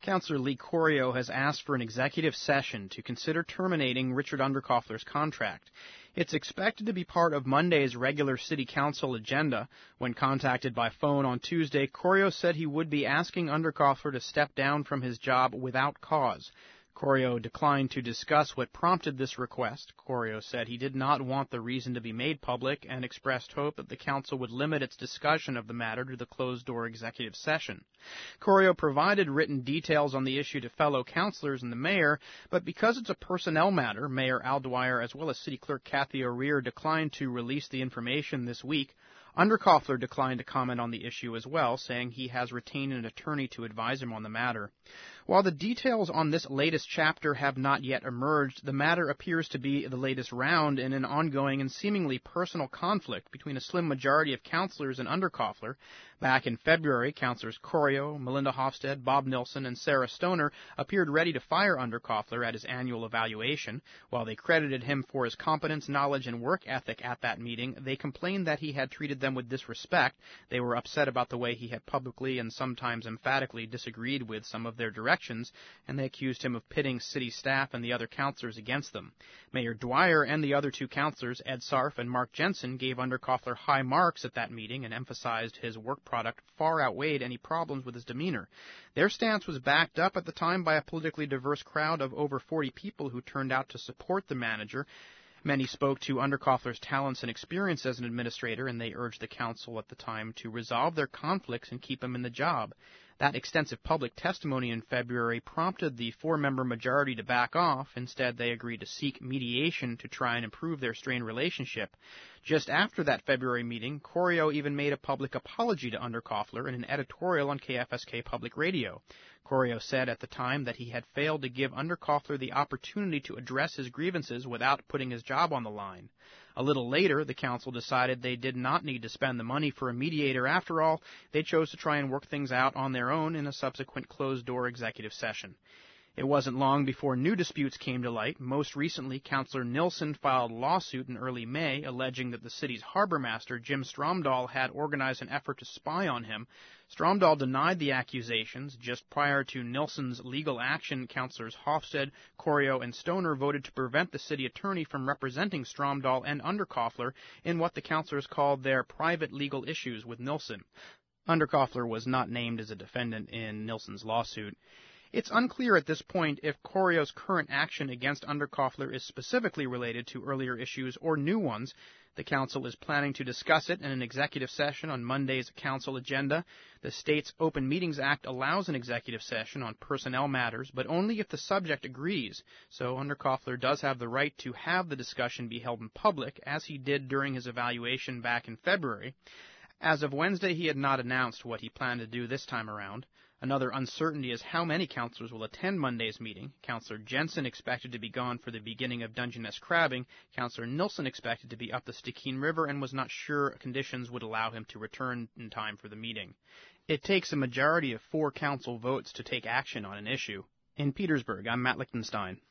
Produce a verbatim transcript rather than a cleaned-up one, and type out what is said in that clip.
Councillor Lee Corio has asked for an executive session to consider terminating Richard Underkoffler's contract. It's expected to be part of Monday's regular City Council agenda. When contacted by phone on Tuesday, Corio said he would be asking Underkoffler to step down from his job without cause. Corio declined to discuss what prompted this request. Corio said he did not want the reason to be made public and expressed hope that the council would limit its discussion of the matter to the closed-door executive session. Corio provided written details on the issue to fellow councilors and the mayor, but because it's a personnel matter, Mayor Al Dwyer as well as City Clerk Kathy O'Rear declined to release the information this week. Underkoffler declined to comment on the issue as well, saying he has retained an attorney to advise him on the matter. While the details on this latest chapter have not yet emerged, the matter appears to be the latest round in an ongoing and seemingly personal conflict between a slim majority of councillors and Underkoffler. Back in February, councillors Corio, Melinda Hofstede, Bob Nilsson, and Sarah Stoner appeared ready to fire Underkoffler at his annual evaluation. While they credited him for his competence, knowledge, and work ethic at that meeting, they complained that he had treated them with disrespect. They were upset about the way he had publicly and sometimes emphatically disagreed with some of their directions, and they accused him of pitting city staff and the other councillors against them. Mayor Dwyer and the other two councillors, Ed Sarf and Mark Jensen, gave Underkoffler high marks at that meeting and emphasized his work product far outweighed any problems with his demeanor. Their stance was backed up at the time by a politically diverse crowd of over forty people who turned out to support the manager. Many spoke to Underkoffler's talents and experience as an administrator, and they urged the council at the time to resolve their conflicts and keep him in the job. That extensive public testimony in February prompted the four-member majority to back off. Instead, they agreed to seek mediation to try and improve their strained relationship. Just after that February meeting, Corio even made a public apology to Underkoffler in an editorial on K F S K Public Radio. Corio said at the time that he had failed to give Underkoffler the opportunity to address his grievances without putting his job on the line. A little later, the council decided they did not need to spend the money for a mediator. After all, they chose to try and work things out on their own in a subsequent closed-door executive session. It wasn't long before new disputes came to light. Most recently, Councillor Nilsson filed a lawsuit in early May alleging that the city's harbor master, Jim Stromdahl, had organized an effort to spy on him. Stromdahl denied the accusations. Just prior to Nilsson's legal action, Councillors Hofstede, Corio, and Stoner voted to prevent the city attorney from representing Stromdahl and Underkoffler in what the councillors called their private legal issues with Nilsson. Underkoffler was not named as a defendant in Nilsson's lawsuit. It's unclear at this point if Corio's current action against Underkoffler is specifically related to earlier issues or new ones. The council is planning to discuss it in an executive session on Monday's council agenda. The state's Open Meetings Act allows an executive session on personnel matters, but only if the subject agrees. So Underkoffler does have the right to have the discussion be held in public, as he did during his evaluation back in February. As of Wednesday, he had not announced what he planned to do this time around. Another uncertainty is how many councillors will attend Monday's meeting. Councillor Jensen expected to be gone for the beginning of Dungeness crabbing. Councillor Nilsson expected to be up the Stikine River and was not sure conditions would allow him to return in time for the meeting. It takes a majority of four council votes to take action on an issue. In Petersburg, I'm Matt Lichtenstein.